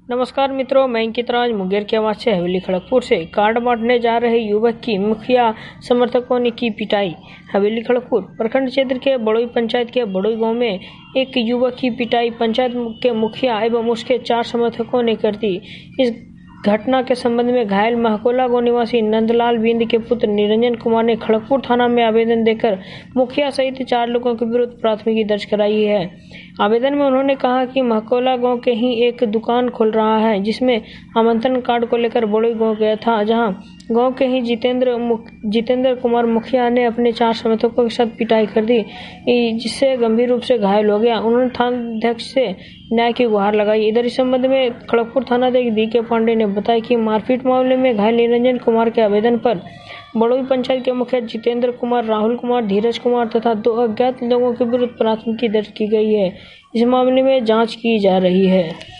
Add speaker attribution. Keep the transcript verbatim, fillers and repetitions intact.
Speaker 1: नमस्कार मित्रों, मैं अंकित राज मुंगेर की आवाज से हवेली खड़गपुर से। कार्ड बांटने जा रहे युवक की मुखिया समर्थकों ने की पिटाई। हवेली खड़गपुर प्रखंड क्षेत्र के बड़ोई पंचायत के बड़ोई गांव में एक युवक की पिटाई पंचायत के मुखिया एवं उसके चार समर्थकों ने कर दी। इस घटना के संबंध में घायल महकोला गांव निवासी नंदलाल बिंद के पुत्र निरंजन कुमार ने खड़गपुर थाना में आवेदन देकर मुखिया सहित चार लोगों के विरुद्ध प्राथमिकी दर्ज कराई है। आवेदन में उन्होंने कहा कि महकोला गांव के ही एक दुकान खोल रहा है, जिसमें आमंत्रण कार्ड को लेकर बड़ोई गांव गया था, जहां गांव के ही जितेंद्र जितेंद्र कुमार मुखिया ने अपने चार समर्थकों के साथ पिटाई कर दी, जिससे गंभीर रूप से घायल हो गया। उन्होंने थानाध्यक्ष से न्याय की गुहार लगाई। इधर इस संबंध में खड़गपुर थानाध्यक्ष डी के पांडे ने बताया कि मारपीट मामले में घायल निरंजन कुमार के आवेदन पर बड़ोई पंचायत के मुखिया जितेंद्र कुमार, राहुल कुमार, धीरज कुमार तथा दो अज्ञात लोगों के विरुद्ध प्राथमिकी दर्ज की गई है। इस मामले में जांच की जा रही है।